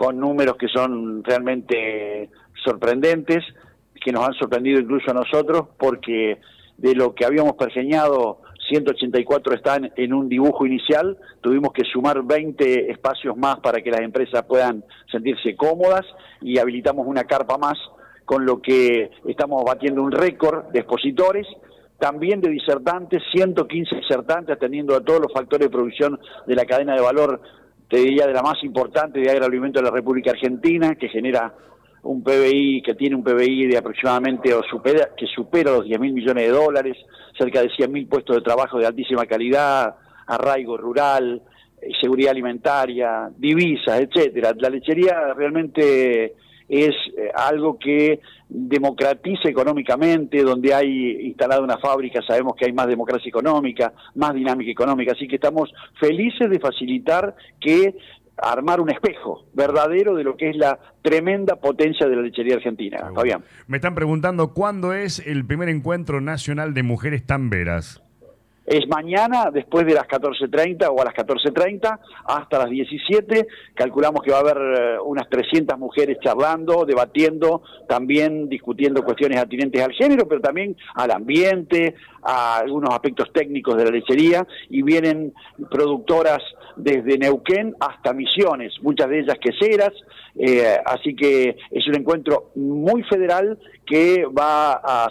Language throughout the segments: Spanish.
con números que son realmente sorprendentes, que nos han sorprendido incluso a nosotros, porque de lo que habíamos pergeñado, 184 están en un dibujo inicial, tuvimos que sumar 20 espacios más para que las empresas puedan sentirse cómodas y habilitamos una carpa más, con lo que estamos batiendo un récord de expositores, también de disertantes, 115 disertantes, atendiendo a todos los factores de producción de la cadena de valor, te diría de la más importante de agroalimento de la República Argentina, que genera un PBI, que tiene un PBI de aproximadamente, que supera los 10.000 millones de dólares, cerca de 100.000 puestos de trabajo de altísima calidad, arraigo rural, seguridad alimentaria, divisas, etcétera. La lechería realmente es algo que democratiza económicamente, donde hay instalada una fábrica, sabemos que hay más democracia económica, más dinámica económica, así que estamos felices de facilitar que armar un espejo verdadero de lo que es la tremenda potencia de la lechería argentina. Fabián. Me están preguntando cuándo es el primer encuentro nacional de mujeres tamberas. Es mañana, después de las 14:30 o a las 14:30, hasta las 17. Calculamos que va a haber unas 300 mujeres charlando, debatiendo, también discutiendo cuestiones atinentes al género, pero también al ambiente, a algunos aspectos técnicos de la lechería, y vienen productoras desde Neuquén hasta Misiones, muchas de ellas queseras, así que es un encuentro muy federal que va a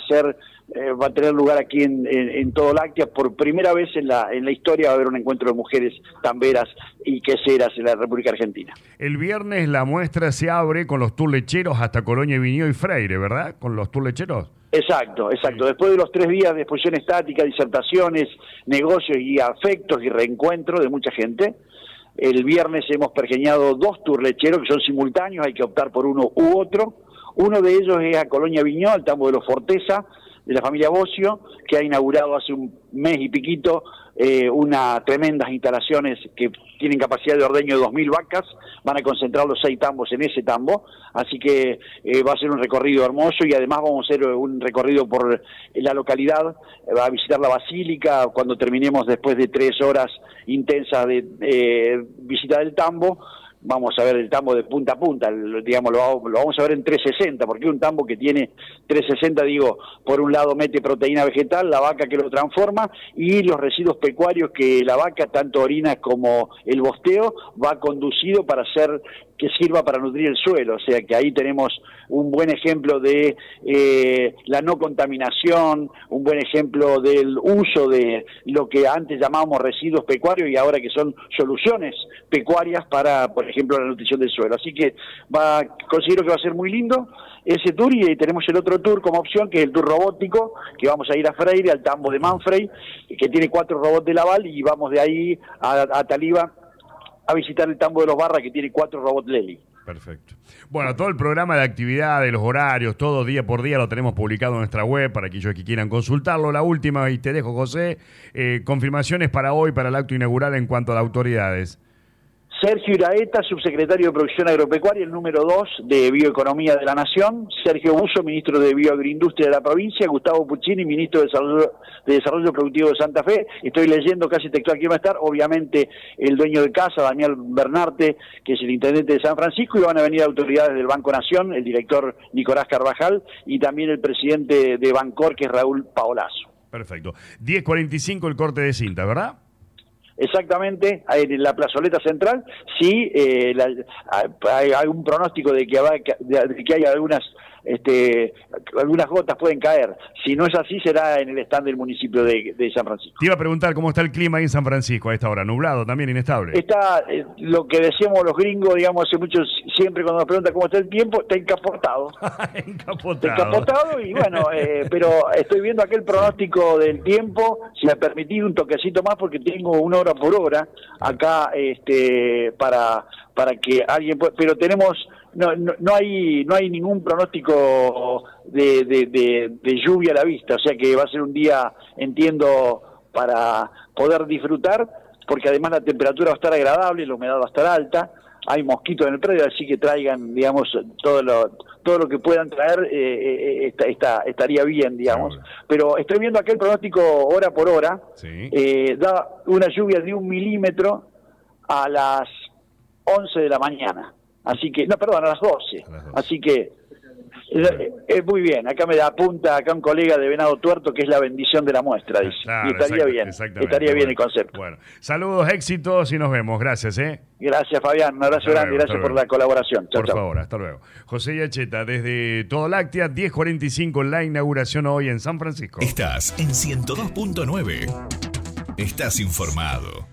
tener lugar aquí en todo Láctea. Por primera vez en la historia va a haber un encuentro de mujeres tamberas y queseras en la República Argentina. El viernes la muestra se abre con los tours lecheros hasta Colonia, Viñó y Freire, ¿verdad? Con los tours lecheros. Exacto. Sí. Después de los 3 días de exposición estática, disertaciones, negocios y afectos y reencuentro de mucha gente, el viernes hemos pergeñado 2 tours lecheros que son simultáneos, hay que optar por uno u otro. Uno de ellos es a Colonia Viñó, al tambo de los Forteza, de la familia Bocio, que ha inaugurado hace un mes y piquito unas tremendas instalaciones que tienen capacidad de ordeño de 2.000 vacas, van a concentrar los 6 tambos en ese tambo, así que va a ser un recorrido hermoso, y además vamos a hacer un recorrido por la localidad, va a visitar la basílica cuando terminemos después de 3 horas intensas de visita del tambo. Vamos a ver el tambo de punta a punta, digamos, lo vamos a ver en 360, porque un tambo que tiene 360, por un lado mete proteína vegetal, la vaca que lo transforma, y los residuos pecuarios que la vaca, tanto orina como el bosteo, va conducido para hacer que sirva para nutrir el suelo, o sea que ahí tenemos un buen ejemplo de la no contaminación, un buen ejemplo del uso de lo que antes llamábamos residuos pecuarios y ahora que son soluciones pecuarias para, por ejemplo, la nutrición del suelo. Así que considero que va a ser muy lindo ese tour, y tenemos el otro tour como opción, que es el tour robótico, que vamos a ir a Freire, al tambo de Manfrey, que tiene 4 robots de Laval, y vamos de ahí a Taliba a visitar el tambo de los Barras, que tiene 4 robots Lely. Perfecto. Bueno, todo el programa de actividades, los horarios, todo día por día lo tenemos publicado en nuestra web para aquellos que quieran consultarlo. La última, y te dejo, José, confirmaciones para hoy, para el acto inaugural en cuanto a las autoridades. Sergio Iraeta, subsecretario de Producción Agropecuaria, el número 2 de Bioeconomía de la Nación. Sergio Busso, ministro de Bioagroindustria de la provincia. Gustavo Puccini, ministro de Desarrollo Productivo de Santa Fe. Estoy leyendo casi textual quién va a estar. Obviamente el dueño de casa, Daniel Bernarte, que es el intendente de San Francisco, y van a venir autoridades del Banco Nación, el director Nicolás Carvajal, y también el presidente de Bancor, que es Raúl Paolazo. Perfecto. 10:45 el corte de cinta, ¿verdad? Exactamente, en la plazoleta central. Sí, hay algún pronóstico de que hay algunas gotas pueden caer. Si no es así, será en el stand del municipio de San Francisco. Te iba a preguntar cómo está el clima ahí en San Francisco a esta hora. Nublado, también inestable. Está lo que decíamos los gringos, hace mucho, siempre cuando nos preguntan cómo está el tiempo, está encapotado. Encapotado, y bueno, pero estoy viendo aquel pronóstico del tiempo. Si me permitís un toquecito más, porque tengo 1 hora por hora acá para que alguien pueda, pero tenemos no hay ningún pronóstico de lluvia a la vista, o sea que va a ser un día, entiendo, para poder disfrutar, porque además la temperatura va a estar agradable, la humedad va a estar alta, hay mosquitos en el predio, así que traigan, todo lo que puedan traer, estaría bien, Pero estoy viendo aquel pronóstico hora por hora, sí. Da una lluvia de 1 milímetro a las 11 de la mañana. Así que, no, perdón, a las 12. Así que es muy bien. Acá me da apunta acá un colega de Venado Tuerto que es la bendición de la muestra, dice. Claro, y estaría bien, estaría bien el concepto. Bueno, saludos, éxitos y nos vemos. Gracias, Gracias, Fabián. Un abrazo grande y gracias por la colaboración. Chau, por favor, hasta luego. José Yacheta, desde Todo Láctea, 10:45, la inauguración hoy en San Francisco. Estás en 102.9. Estás informado.